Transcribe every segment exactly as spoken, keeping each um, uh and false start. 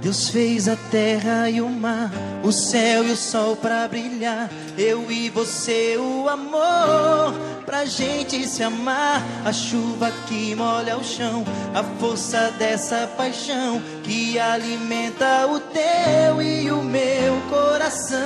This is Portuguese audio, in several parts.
Deus fez a terra e o mar, o céu e o sol pra brilhar. Eu e você, o amor, pra gente se amar. A chuva que molha o chão, a força dessa paixão que alimenta o teu e o meu coração.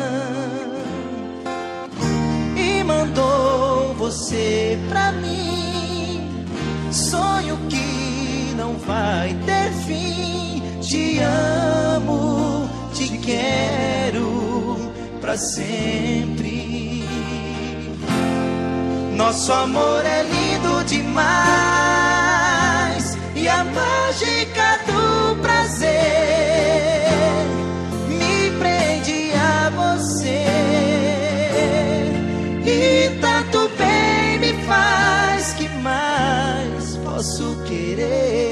E mandou você pra mim, sonho que não vai ter fim. Te amo, te quero pra sempre. Nosso amor é lindo demais, e a mágica do prazer me prende a você. E tanto bem me faz, que mais posso querer?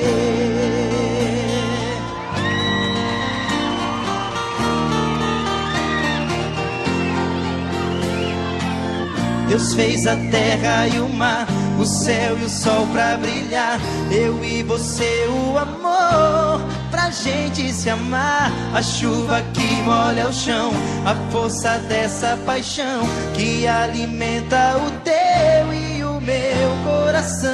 Deus fez a terra e o mar, o céu e o sol pra brilhar. Eu e você, o amor, pra gente se amar. A chuva que molha o chão, a força dessa paixão que alimenta o teu e o meu coração.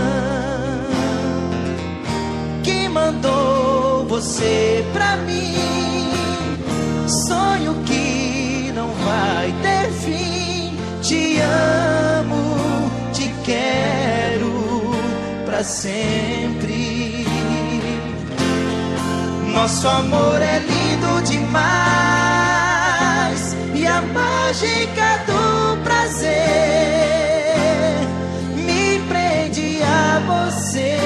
Que mandou você pra mim, sonho que não vai ter fim. Te amo, te quero pra sempre. Nosso amor é lindo demais, e a mágica do prazer me prende a você.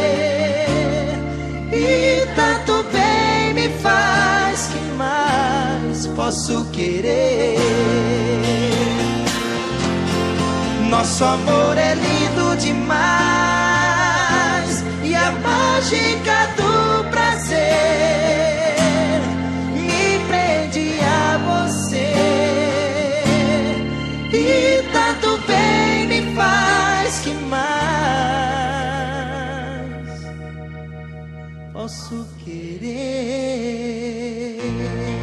E tanto bem me faz, que mais posso querer? Nosso amor é lindo demais, e a mágica do prazer me prende a você. E tanto bem me faz, que mais posso querer?